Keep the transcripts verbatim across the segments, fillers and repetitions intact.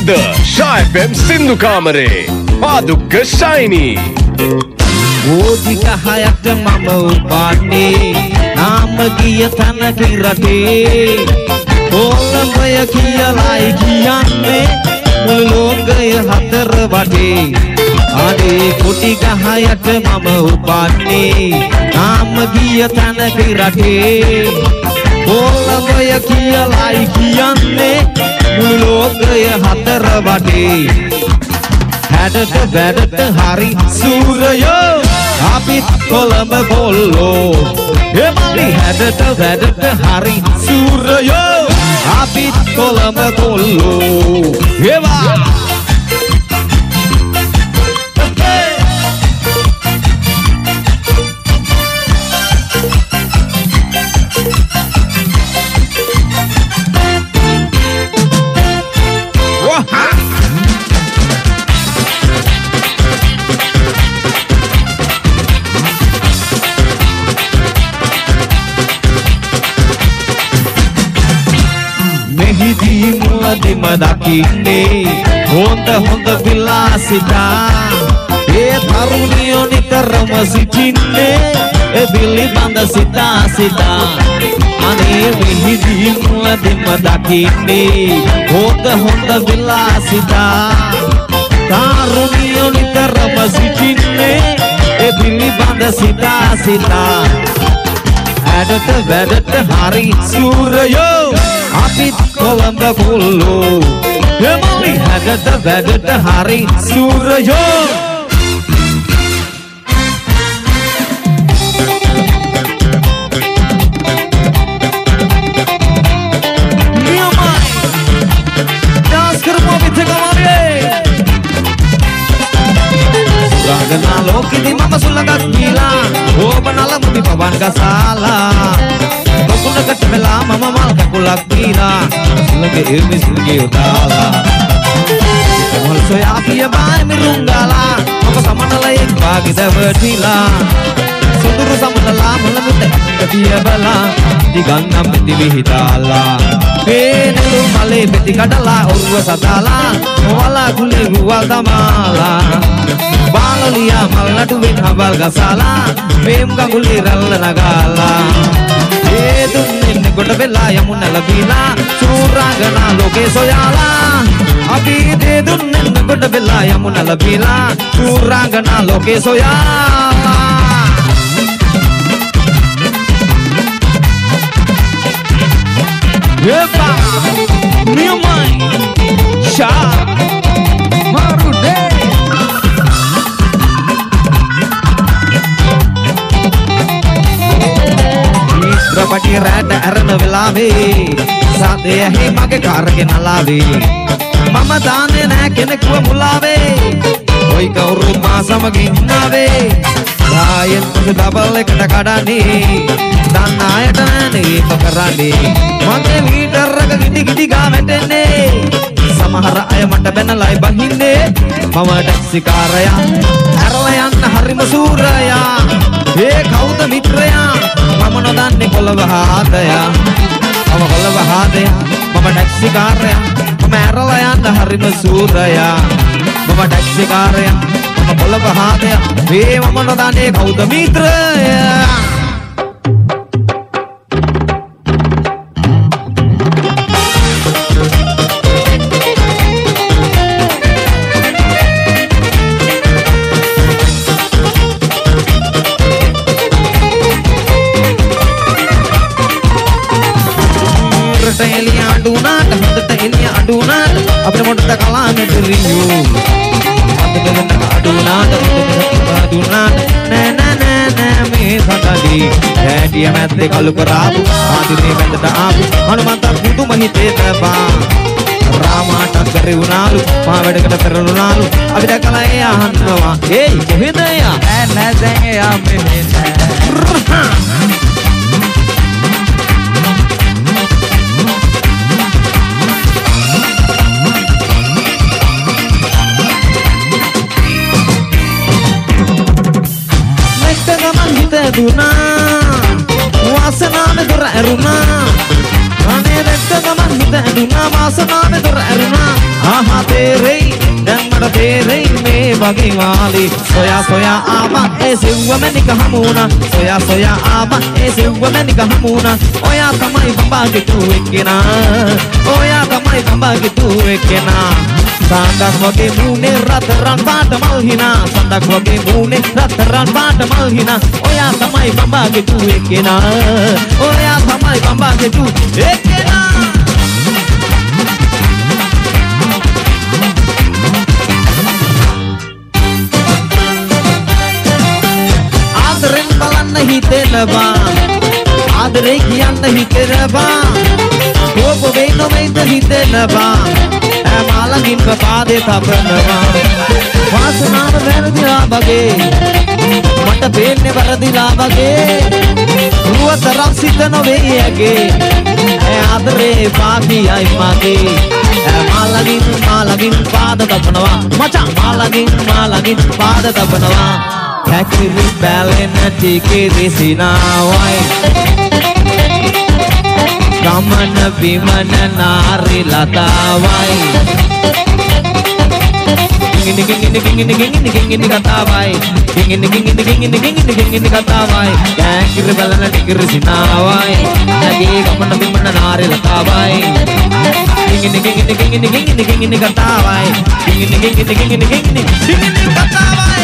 අද ෂා F M සින්දු කාමරේ පාදුක්ක ෂයිනි ඕදික හයට මම උපන්නේ නාම ගිය තනක රටේ කොළඹය කියලායි කියන්නේ මුළු ලෝකය හතර වටේ අනේ කුටි ගහයට මම උපන්නේ නාම ගිය තනක රටේ කොළඹය කියලායි කියන්නේ මුළු ලෝකය හතර වටේ හැඩට වැඩට හරි සූරයෝ අපිත් කොළඹ කොල්ලෝ එමලි හැඩට වැඩට හරි සූරයෝ අපිත් කොළඹ කොල්ලෝ ඒවා මුලදිම දකින්නේ හොඳ හොඳ විලාසිතා ඒ තරුණියෝ නිතරම සිටින්නේ ඒ පිළිබඳ සිතා සිතා අනේ මෙහිදී මුලදිම දකින්නේ හොඳ හොඳ විලාසිතා තරුණියෝ නිතරම සිටින්නේ ඒ පිළිබඳ සිතා සිතා ඇඩට වැඩට හරි සූරයෝ අපිත් කොළඹ කොල්ලෝ එමලි හැඩට වැඩට හරි සූරයෝ නියමයි ඩාන්ස් කරමු අපි තකමාවේ රංගනා ලෝකෙදි මම සුළඟක් කියලා ඕබ නලමුදි පවන් ගසාලා කට වෙලා මම මල් කකුලක් දීලා සුළඟ එල්මි සුළඟේ උදාලා මල් සොයා පිය බාර මිරුංගාලා මම සමනලයෙන් වාගේ දැවටිලා සුදුරු සමනලා මුල මුත පිය බලා දිගන්නම් පෙති විහිදාලා මේ නෙළු මලේ පෙති කඩලා ඔරුව සදාලා ඔවලා කුලේ රුවල් දමාලා බාලලියා මල් නටුවෙන් හබල් ගසාලා මේම් ගඟුලේ රැල්ල නගාලා ඒ දුන්නේ කොට වෙලා යමුන ලැබිලා සූරාගනා ලෝකේ සොයාලා අපි දේ දුන්නේ කොට වෙලා යමුන ලැබිලා සූරාගනා ලෝකේ සොයාලා එපා නියමයි ෂා මාරුඩේ රපටි රැට අරන වෙලාවේ සාදේ ඇහි මගේ කාර්ගෙන ලාවේ මම දාන්නේ නෑ කෙනෙක්ව මුලාවේ ඔයි කවුරුත් මා සමග ඉන්නාවේ ආයෙත් ඩබල් එකට කඩන්නේ දන්න අයට නෑනේ ඒක කරන්නේ මගේ මීටර් එක ගිඩි ගිඩි ගා වැටෙන්නේ සමහර අය මට බැනලයි බහින්නේ මම ටැක්සි කාරයා ඇරලා යන්න හරිම සූරයා ඒ කවුද මිත්‍රයා මම නොදන්නේ කොළඹ හාදයා මම කොළඹ හාදයා මම ටැක්සි කාරයා මම ඇරලා යන්න හරිම සූරයා මම ටැක්සි කාරයා මම කොළඹ හාදයා මේ මම නොදන්නේ කවුද මිත්‍රයා අපේ මොට්ට කලාමෙට රියෝ අතට වෙන අඩුනාට අඩුනාට නෑ නෑ නෑ නෑ මේ සතඩි හැටිය මැද්දේ කළු කරාපු ආදිනේ මැදට ආපු හනුමන්ත පුදුම හිතේ තබා රාමාට කරේ උනාලු මා වැඩකට පෙරළුනාලු අපි දැකලා ඒ අහන්නවා ඒයි කොහෙද එයා නෑ නෑ දැන් එයා මෙහෙ නෑ දුනා වාසනාවේ දොර ඇරුණා අනේ රෙද්ද ගමන් හිත ඇදුනා වාසනාවේ දොර ඇරුණා ආහා තේරෙයි දැන් මට තේරෙයි මේ වගේ වාලි සොයා සොයා ආවා ඒ සිව්වමනික හමුණා සොයා සොයා ආවා ඒ සිව්වමනික හමුණා ඔයා තමයි බඹාගේ තුවේ කෙනා ඔයා තමයි බඹාගේ තුවේ කෙනා සඳක් වගේ මූණේ රත්තරන් පාට මල් හිනා සඳක් වගේ මූණේ රත්තරන් පාට මල් හිනා ඔයා තමයි බඹාගේ තුවේ කෙනා ඔයා තමයි බඹාගේ තුවේ කෙනා ආදරෙන් බලන්න හිතෙනවා ආදරේ කියන්න හිතෙනවා කෝප වෙන්න වෙන්න හිතෙනවා මාළඟින් පාදේ තබනවා වාසනාව වැරදිලා වගේ මට පේන්නේ වරදිලා වගේ රුවතරක් සිත නොවේ යගේ ඒ ආදරේ පාකියයි මගේ මාළඟින් මාළඟින් පාද තබනවා මචං මාළඟින් මාළඟින් පාද තබනවා හැකිරි බැලෙන ටිකේ දිසිනාවයි ගමන බිමන නාරි ලතාවයි ගින්ගිනි ගින්ගිනි ගින්ගිනි ගින්ගිනි ගින්ගිනි කතාවයි ගින්ගිනි ගින්ගිනි ගින්ගිනි ගින්ගිනි ගින්ගිනි කතාවයි කෑකිරි බලන ටිකිරි සිනාවයි නැගේ ගමන බිමන නාරි ලතාවයි ගින්ගිනි ගින්ගිනි ගින්ගිනි ගින්ගිනි ගින්ගිනි කතාවයි ගින්ගිනි ගින්ගිනි ගින්ගිනි ගින්ගිනි ගින්ගිනි කතාවයි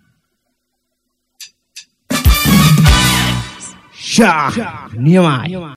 Niamai.